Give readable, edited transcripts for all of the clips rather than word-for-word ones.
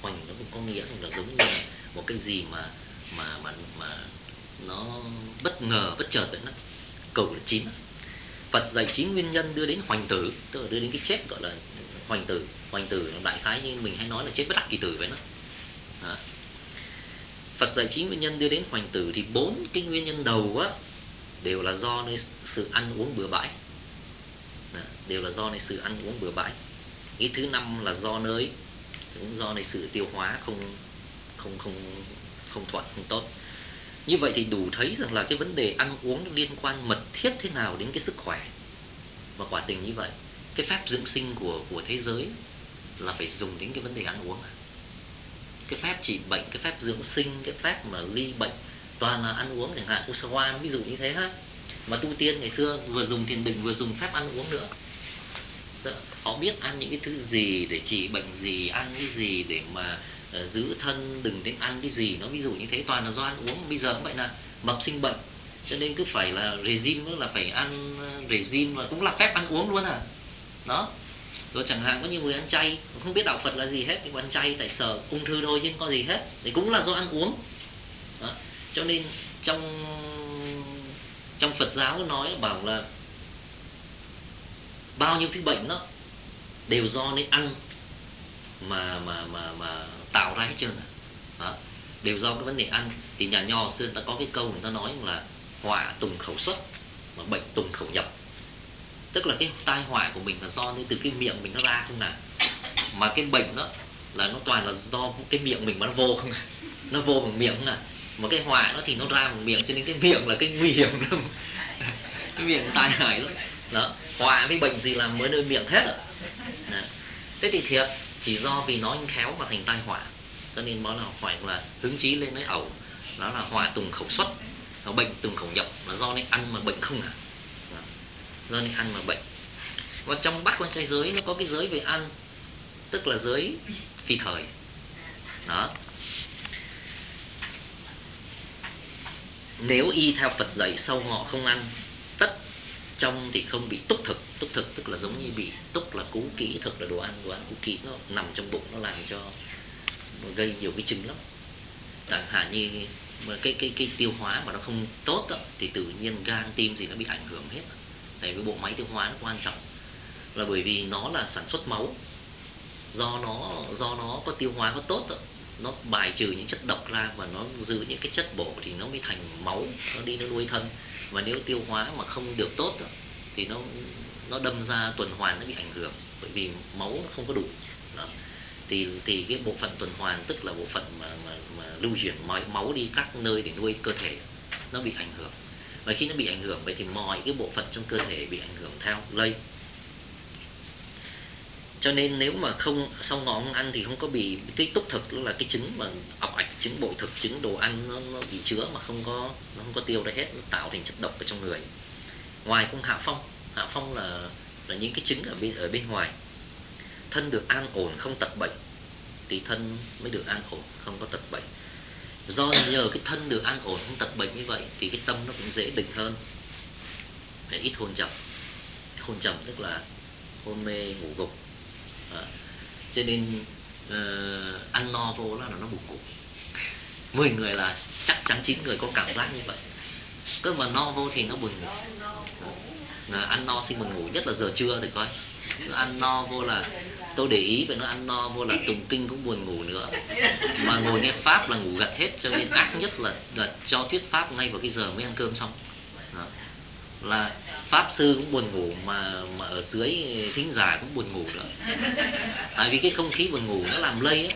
hoành nó cũng có nghĩa là giống như là một cái gì mà nó bất ngờ bất chợt vậy đó. Cầu là 9. Phật dạy 9 nguyên nhân đưa đến hoành tử, tức là đưa đến cái chết, gọi là hoành tử. Hoành tử nó đại khái như mình hay nói là chết bất đắc kỳ tử vậy đó. Phật dạy 9 nguyên nhân đưa đến hoành tử thì 4 cái nguyên nhân đầu á đều là do nơi sự ăn uống bừa bãi. Đều là do nơi sự ăn uống bừa bãi. Cái thứ 5 là do nơi sự tiêu hóa không thuận, không tốt. Như vậy thì đủ thấy rằng là cái vấn đề ăn uống liên quan mật thiết thế nào đến cái sức khỏe. Và quả tình như vậy, cái pháp dưỡng sinh của thế giới là phải dùng đến cái vấn đề ăn uống. Cái pháp trị bệnh, cái pháp dưỡng sinh, cái pháp mà ly bệnh toàn là ăn uống, chẳng hạn Usawa ví dụ như thế ha. Mà tu tiên ngày xưa vừa dùng thiền định vừa dùng phép ăn uống nữa. Họ biết ăn những cái thứ gì để trị bệnh gì, ăn cái gì để mà giữ thân, đừng đến ăn cái gì. Nó ví dụ như thế, toàn là do ăn uống. Bây giờ cũng vậy, là mập sinh bệnh, cho nên cứ phải là regime, nữa là phải ăn regime, và cũng là phép ăn uống luôn đó. Rồi chẳng hạn có nhiều người ăn chay, không biết đạo Phật là gì hết, nhưng mà ăn chay tại sợ ung thư thôi chứ không có gì hết, thì cũng là do ăn uống đó. Cho nên trong Phật giáo nói bảo là bao nhiêu thứ bệnh đó đều do nơi ăn mà tạo ra hết trơn đó. Đều do cái vấn đề ăn. Thì nhà nho xưa người ta có cái câu người ta nói là họa tùng khẩu xuất mà bệnh tùng khẩu nhập. Tức là cái tai họa của mình là do từ cái miệng mình nó ra không nào, mà cái bệnh đó là nó toàn là do cái miệng mình mà nó vô không à. Nó vô bằng miệng không à. Mà cái họa đó thì nó ra bằng miệng, cho nên cái miệng là cái nguy hiểm lắm. Cái miệng tai hại lắm đó. Họa với bệnh gì làm mới nơi miệng hết đó. Thế thì thiệt chỉ do vì nó khéo mà thành tai họa, cho nên nó là phải là hứng chí lên lấy ẩu. Đó là họa tùng khẩu xuất, bệnh tùng khẩu nhập, là do nên ăn mà bệnh không à. Do nên ăn mà bệnh. Và trong bát quan trai giới nó có cái giới về ăn, tức là giới phi thời đó. Nếu y theo Phật dạy sau ngọ không ăn, tất trong thì không bị túc thực. Túc thực tức là giống như bị túc là cú kỹ, thực là đồ ăn cú kỹ, nó nằm trong bụng, nó làm cho nó gây nhiều cái chứng lắm. Chẳng hạn như cái tiêu hóa mà nó không tốt đó, thì tự nhiên gan tim gì nó bị ảnh hưởng hết. Tại vì bộ máy tiêu hóa nó quan trọng, là bởi vì nó là sản xuất máu. Do nó có tiêu hóa có tốt đó, nó bài trừ những chất độc ra và nó giữ những cái chất bổ thì nó mới thành máu, nó đi nó nuôi thân. Và nếu tiêu hóa mà không được tốt đó, thì nó đâm ra tuần hoàn nó bị ảnh hưởng, bởi vì máu nó không có đủ đó. Thì cái bộ phận tuần hoàn tức là bộ phận mà lưu chuyển máu đi các nơi để nuôi cơ thể nó bị ảnh hưởng. Và khi nó bị ảnh hưởng vậy thì mọi cái bộ phận trong cơ thể bị ảnh hưởng theo, lây. Cho nên nếu mà không sau ngọ không ăn thì không có bị cái túc thực, là cái trứng mà ọc ạch, trứng bội thực, trứng đồ ăn nó bị chứa mà nó không có tiêu ra hết, nó tạo thành chất độc ở trong người. Ngoài cũng hạ phong là những cái trứng ở bên ngoài. Thân được an ổn không tật bệnh, thì thân mới được an ổn không có tật bệnh. Do nhờ cái thân được an ổn không tật bệnh như vậy thì cái tâm nó cũng dễ định hơn, phải ít hôn trầm. Hôn trầm tức là hôn mê ngủ gục. Cho nên ăn no vô là nó buồn ngủ. 10 người là chắc chắn 9 người có cảm giác như vậy. Cơ mà no vô thì nó buồn ngủ. Ăn no sinh buồn ngủ, nhất là giờ trưa thì coi. Nó ăn no vô là tôi để ý vậy, nó ăn no vô là tụng kinh cũng buồn ngủ nữa, mà ngồi nghe pháp là ngủ gật hết. Cho nên ác nhất là cho thuyết pháp ngay vào cái giờ mới ăn cơm xong đó. Là pháp sư cũng buồn ngủ mà ở dưới thính giả cũng buồn ngủ nữa. Tại vì cái không khí buồn ngủ nó làm lây á.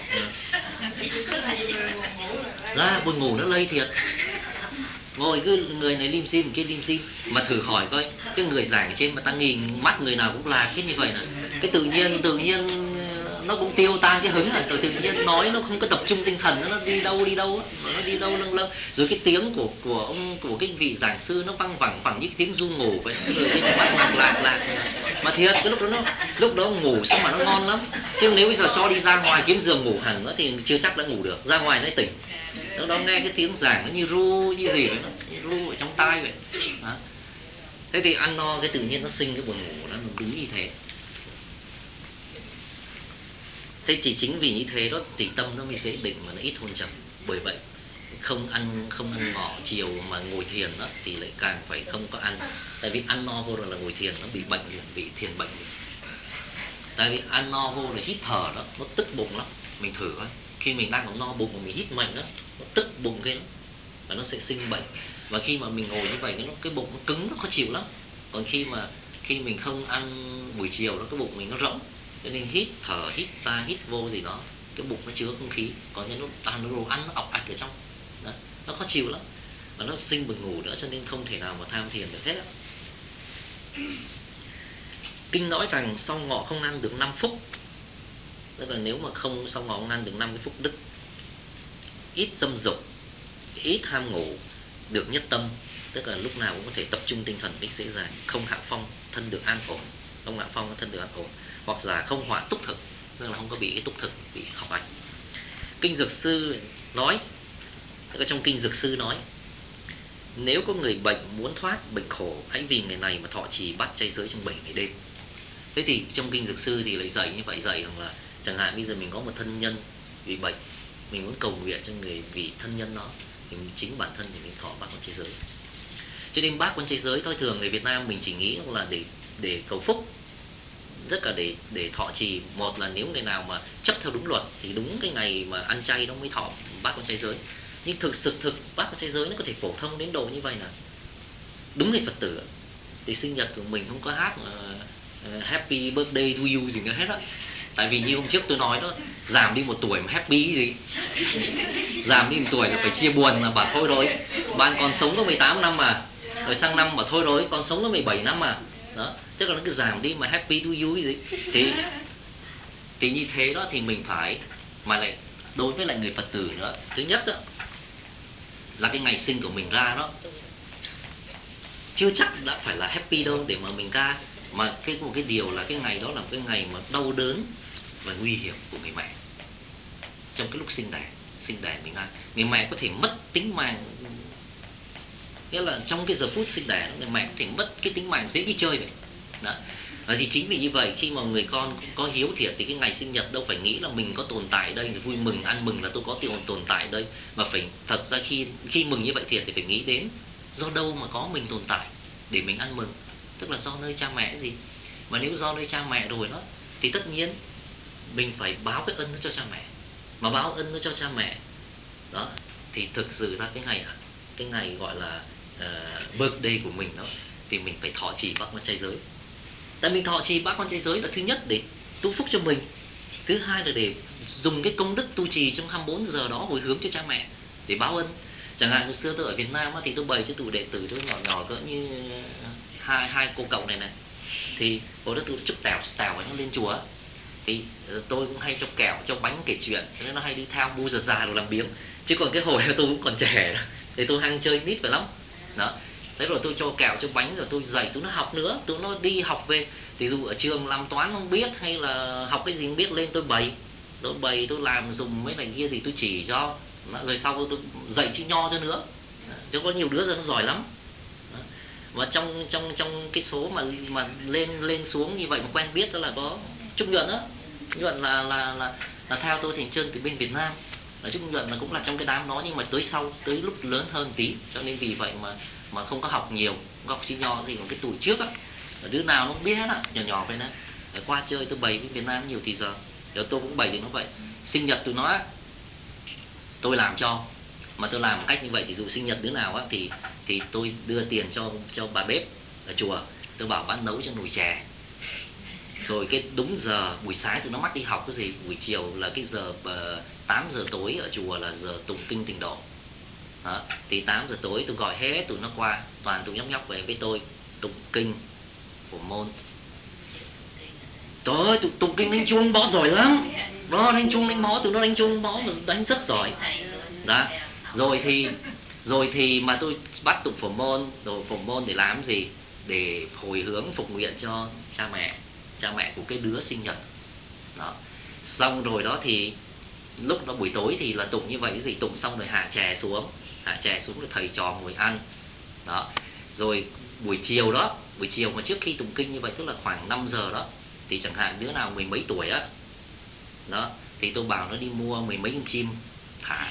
Ra buồn ngủ nó lây thiệt. Ngồi cứ người này lim dim, kia lim dim, mà thử hỏi coi cái người giảng trên mà ta nhìn mắt người nào cũng là cái như vậy nè, cái tự nhiên nó cũng tiêu tan cái hứng rồi tự nhiên nói nó không có tập trung tinh thần, nó đi đâu nó đi đâu lâng lâng. Rồi cái tiếng của cái vị giảng sư nó văng vẳng phẳng như cái tiếng ru ngủ vậy, rồi cái mắt lạc mà thiệt cái lúc đó ngủ xong mà nó ngon lắm. Chứ nếu bây giờ cho đi ra ngoài kiếm giường ngủ hẳn nữa thì chưa chắc đã ngủ được, ra ngoài nó tỉnh. Đó nghe cái tiếng giảng nó như ru như gì vậy, nó như ru ở trong tai vậy đó. Thế thì ăn no cái tự nhiên nó sinh cái buồn ngủ, nó đúng như thế. Thế chỉ chính vì như thế đó thì tâm nó mới dễ định mà nó ít hôn trầm. Bởi vậy không ăn ngọ chiều mà ngồi thiền đó thì lại càng phải không có ăn. Tại vì ăn no vô rồi là ngồi thiền nó bị bệnh liền, bị thiền bệnh liền. Tại vì ăn no vô rồi hít thở đó, nó tức bụng lắm. Mình thử coi, khi mình đang còn no bụng mà mình hít mạnh đó, nó tức bụng kia lắm và nó sẽ sinh bệnh. Và khi mà mình ngồi như vậy cái bụng nó cứng, nó khó chịu lắm. Còn khi mình không ăn buổi chiều đó, cái bụng mình nó rỗng, cho nên hít thở, hít ra hít vô gì đó, cái bụng nó chứa không khí, còn nó đồ ăn nó ọc ạch ở trong đó, nó khó chịu lắm và nó sinh buồn ngủ nữa, cho nên không thể nào mà tham thiền được hết á. Kinh nói rằng sau ngọ không ăn được 5 phúc, tức là nếu mà không sau ngọ không ăn được 5 cái phúc đức: ít dâm dục, ít ham ngủ, được nhất tâm, tức là lúc nào cũng có thể tập trung tinh thần cách dễ dàng, không hạ phong, thân được an ổn, không hạ phong thân được an ổn, hoặc là không hỏa túc thực, tức là không có bị cái túc thực, bị học ảnh. Kinh Dược Sư nói, tức là trong Kinh Dược Sư nói, nếu có người bệnh muốn thoát bệnh khổ, hãy vì người này mà thọ trì bát chay giới trong 7 ngày đêm. Thế thì trong Kinh Dược Sư thì lại dạy như vậy, dạy rằng là chẳng hạn bây giờ mình có một thân nhân bị bệnh, mình muốn cầu nguyện cho người vì thân nhân đó, thì chính bản thân thì mình thọ bát quan chay giới. Cho nên bát quan chay giới thôi thường người Việt Nam mình chỉ nghĩ là để cầu phúc, rất là để thọ trì. Một là nếu người nào mà chấp theo đúng luật thì đúng cái ngày mà ăn chay nó mới thọ bát quan chay giới. Nhưng thực bát quan chay giới nó có thể phổ thông đến độ như vậy là đúng ngày Phật tử thì sinh nhật của mình không có hát happy birthday to you gì nữa hết á. Tại vì như hôm trước tôi nói đó, giảm đi 1 tuổi mà happy gì, giảm đi 1 tuổi là phải chia buồn, là bảo thôi rồi bạn còn sống có 18 năm mà, rồi sang năm bảo thôi rồi còn sống có 17 năm mà đó, tức là nó cứ giảm đi mà happy to you gì. Thì như thế đó thì mình phải, mà lại đối với lại người Phật tử nữa, thứ nhất đó là cái ngày sinh của mình ra đó chưa chắc đã phải là happy đâu để mà mình ca, mà một cái điều là cái ngày đó là một cái ngày mà đau đớn và nguy hiểm của người mẹ. Trong cái lúc sinh đẻ mình ra, người mẹ có thể mất tính mạng, nghĩa là trong cái giờ phút sinh đẻ người mẹ có thể mất cái tính mạng dễ đi chơi vậy đó. Thì chính vì như vậy khi mà người con có hiếu thiệt thì cái ngày sinh nhật đâu phải nghĩ là mình có tồn tại đây thì vui mừng ăn mừng là tôi có tồn tại đây, mà phải thật ra khi mừng như vậy thiệt thì phải nghĩ đến do đâu mà có mình tồn tại để mình ăn mừng, tức là do nơi cha mẹ gì. Mà nếu do nơi cha mẹ rồi đó thì tất nhiên mình phải báo cái ân đó cho cha mẹ, mà báo ân đó cho cha mẹ đó thì thực sự ra cái ngày gọi là birthday của mình đó thì mình phải thọ trì bát quan chay giới. Tại mình thọ trì bát quan chay giới là thứ nhất để tu phúc cho mình, thứ hai là để dùng cái công đức tu trì trong 24 giờ đó hồi hướng cho cha mẹ để báo ân. Chẳng hạn hồi xưa tôi ở Việt Nam thì tôi bày cho tụi đệ tử tôi nhỏ cỡ như hai cô cậu này thì hồi đó tôi chúc tèo nó lên chùa thì tôi cũng hay cho kẹo cho bánh kể chuyện, cho nên nó hay đi theo bu già rồi làm biếng. Chứ còn cái hồi tôi cũng còn trẻ đó, thì tôi hay chơi nít phải lắm đó. Thế rồi tôi cho kẹo cho bánh, rồi tôi dạy tụi nó học nữa, tụi nó đi học về thì dù ở trường làm toán không biết hay là học cái gì không biết, lên tôi bày tôi làm dùng mấy này kia gì tôi chỉ cho, rồi sau tôi dạy chữ nho cho nữa. Chứ có nhiều đứa giờ nó giỏi lắm. Và trong cái số mà lên xuống như vậy mà quen biết đó là có Trúc Nhuận đó. Nhuận là theo tôi thành trơn từ bên Việt Nam. Trúc Nhuận là cũng là trong cái đám đó, nhưng mà tới lúc lớn hơn tí, cho nên vì vậy mà không có học nhiều, không học chữ nho gì. Còn cái tuổi trước á, đứa nào nó cũng biết hết á, nhỏ vậy nè. Qua chơi tôi bày với Việt Nam nhiều thì giờ tôi cũng bày thì nó vậy. Sinh nhật tụi nó tôi làm cho, mà tôi làm một cách như vậy thì dụ sinh nhật đứa nào á thì tôi đưa tiền cho bà bếp ở chùa, tôi bảo bán nấu cho nồi chè. Rồi cái đúng giờ buổi sáng tụi nó mắc đi học cái gì, buổi chiều là cái giờ 8 giờ tối ở chùa là giờ tụng kinh tịnh độ đó. Thì 8 giờ tối tôi gọi hết tụi nó qua, toàn tụi nhóc về với tôi tụng kinh của môn. Trời ơi, tụng kinh đánh chuông bó giỏi lắm đó, đánh chuông đánh bó, tụi nó đánh chuông bó mà đánh rất giỏi đó. Rồi thì mà tôi bắt tụng phổ môn để làm gì, để hồi hướng phục nguyện cho cha mẹ của cái đứa sinh nhật đó. Xong rồi đó thì lúc đó buổi tối thì là tụng như vậy, cái gì tụng xong rồi hạ chè xuống rồi thầy trò ngồi ăn đó. Rồi buổi chiều mà trước khi tụng kinh như vậy, tức là khoảng 5 giờ đó, thì chẳng hạn đứa nào mười mấy tuổi á Đó, thì tôi bảo nó đi mua 10 mấy con chim thả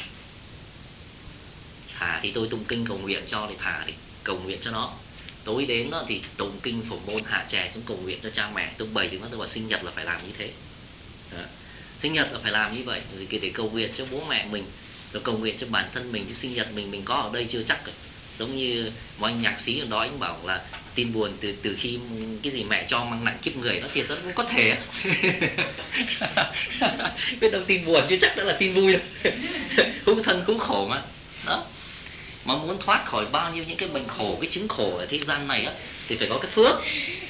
thì tôi tụng kinh cầu nguyện cho, để thả để cầu nguyện cho nó. Tối đến đó thì tụng kinh phổ môn, hạ chè xuống cầu nguyện cho cha mẹ. Tôi bày cho nó, tôi bảo sinh nhật là phải làm như thế. Đó. Sinh nhật là phải làm như vậy, để cầu nguyện cho bố mẹ mình, rồi cầu nguyện cho bản thân mình. Chứ sinh nhật mình có ở đây chưa chắc rồi. Giống như một anh nhạc sĩ ở đó, anh bảo là tin buồn từ khi cái gì mẹ cho mang nặng kiếp người. Nó thiệt rất cũng có thể. Biết đâu tin buồn chứ chắc đã là tin vui đâu. Hữu thân hữu khổ mà. Đó. Mà muốn thoát khỏi bao nhiêu những cái bệnh khổ, cái chứng khổ ở thế gian này á, thì phải có cái phước.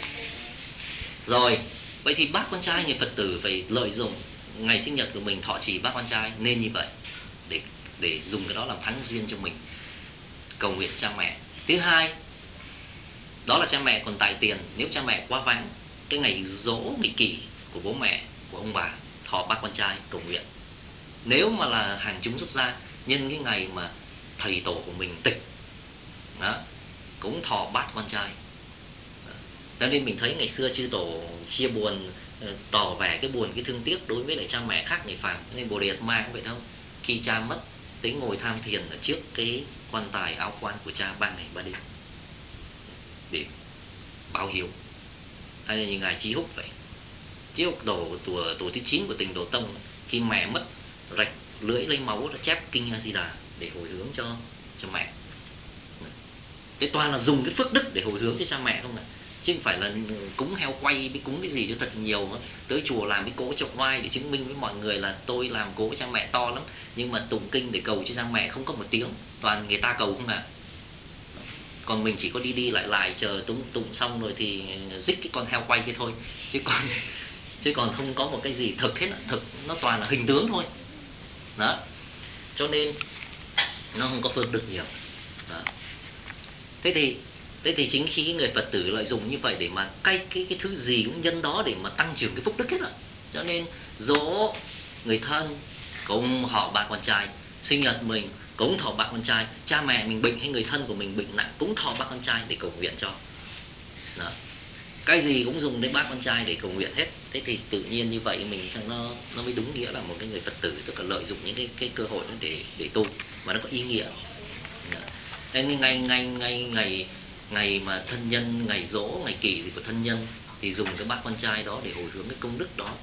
Rồi, vậy thì bác con trai người Phật tử phải lợi dụng ngày sinh nhật của mình thọ trì bác con trai nên như vậy, để dùng cái đó làm thắng duyên cho mình, cầu nguyện cha mẹ. Thứ hai, đó là cha mẹ còn tại tiền. Nếu cha mẹ quá vãng cái ngày dỗ ngày kỷ của bố mẹ, của ông bà, thọ bác con trai cầu nguyện. Nếu mà là hàng chúng xuất gia, nhân cái ngày mà thầy tổ của mình tịch đó, cũng thọ bát con trai. Cho nên mình thấy ngày xưa chư tổ chia buồn, tỏ vẻ cái buồn, cái thương tiếc đối với lại cha mẹ khác người phàm. Nên Bồ Đề Ma cũng vậy đâu, khi cha mất tính ngồi tham thiền ở trước cái quan tài áo quan của cha 3 ngày 3 đêm để báo hiếu. Hay là như ngài Chí Húc vậy. Chí Húc tổ thứ 9 của Tịnh Độ Tông, khi mẹ mất rạch lưỡi lấy máu đã chép kinh A Di Đà để hồi hướng cho mẹ. Thế toàn là dùng cái phước đức để hồi hướng cho cha mẹ không ạ? Chứ không phải là cúng heo quay với cúng cái gì cho thật nhiều. Tới chùa làm cái cỗ trọng oai để chứng minh với mọi người là tôi làm cỗ cha mẹ to lắm, nhưng mà tụng kinh để cầu cho cha mẹ không có một tiếng, toàn người ta cầu không à. Còn mình chỉ có đi lại chờ tụng xong rồi thì dích cái con heo quay kia thôi, chứ còn không có một cái gì thực hết. Thực nó toàn là hình tướng thôi. Đó, cho nên nó không có phước đức nhiều. Đó. Thế thì chính khi người Phật tử lợi dụng như vậy để mà cái thứ gì cũng nhân đó để mà tăng trưởng cái phúc đức hết rồi. Cho nên dỗ người thân cũng họ bà con trai, sinh nhật mình cũng thọ bác con trai, cha mẹ mình bệnh hay người thân của mình bệnh nặng cũng thọ bác con trai để cầu nguyện cho. Đó. Cái gì cũng dùng đến bác con trai để cầu nguyện hết. Thế thì tự nhiên như vậy mình nó mới đúng nghĩa là một cái người Phật tử, tức là lợi dụng những cái cơ hội đó để tu mà nó có ý nghĩa. Nên ngày mà thân nhân, ngày dỗ, ngày kỷ của thân nhân thì dùng cái bác con trai đó để hồi hướng cái công đức đó.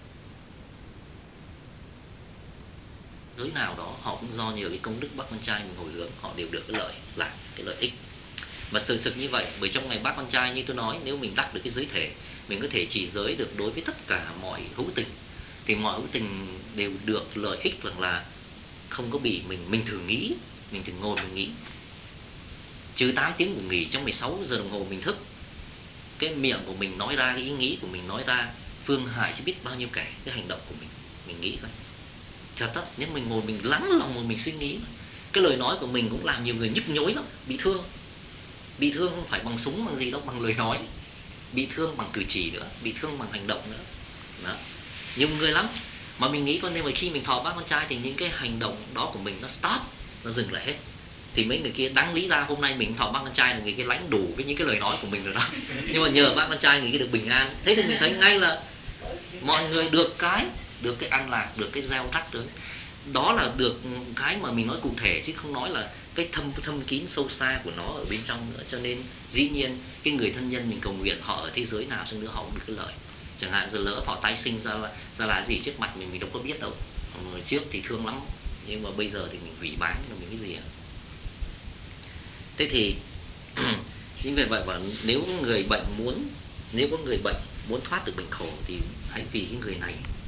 Giới nào đó họ cũng do nhờ cái công đức bác con trai mình hồi hướng, họ đều được cái lợi ích. Mà sự thực như vậy, bởi trong ngày bác con trai như tôi nói, nếu mình đắc được cái giới thể, mình có thể trì giới được đối với tất cả mọi hữu tình, thì mọi hữu tình đều được lợi ích rằng là không có bị mình thường nghĩ, mình thường ngồi mình nghĩ. Trừ 8 tiếng ngủ nghỉ, trong 16 giờ đồng hồ mình thức, cái miệng của mình nói ra, cái ý nghĩ của mình nói ra phương hại chứ biết bao nhiêu kẻ cái hành động của mình nghĩ thôi. Thật đó, nhưng mình ngồi mình lắng lòng mà mình suy nghĩ, cái lời nói của mình cũng làm nhiều người nhức nhối lắm, bị thương. Bị thương không phải bằng súng bằng gì đâu, bằng lời nói. Bị thương bằng cử chỉ nữa, bị thương bằng hành động nữa. Đó. Nhiều người lắm. Mà mình nghĩ con nên khi mình thọ bác con trai thì những cái hành động đó của mình nó stop, nó dừng lại hết. Thì mấy người kia đáng lý ra hôm nay mình thọ bác con trai là người kia lãnh đủ với những cái lời nói của mình rồi đó. Nhưng mà nhờ bác con trai người kia được bình an. Thế thì mình thấy ngay là mọi người được cái an lạc, được cái gieo rắc được. Đó là được cái mà mình nói cụ thể, chứ không nói là cái thâm kín sâu xa của nó ở bên trong nữa. Cho nên dĩ nhiên cái người thân nhân mình cầu nguyện họ ở thế giới nào chăng nữa họ cũng được cái lợi. Chẳng hạn giờ lỡ họ tái sinh ra là gì trước mặt mình đâu có biết đâu. Trước thì thương lắm, nhưng mà bây giờ thì mình hủy bán là mình cái gì ạ? Thế thì chính vì vậy mà nếu có người bệnh muốn thoát được bệnh khổ thì hãy vì cái người này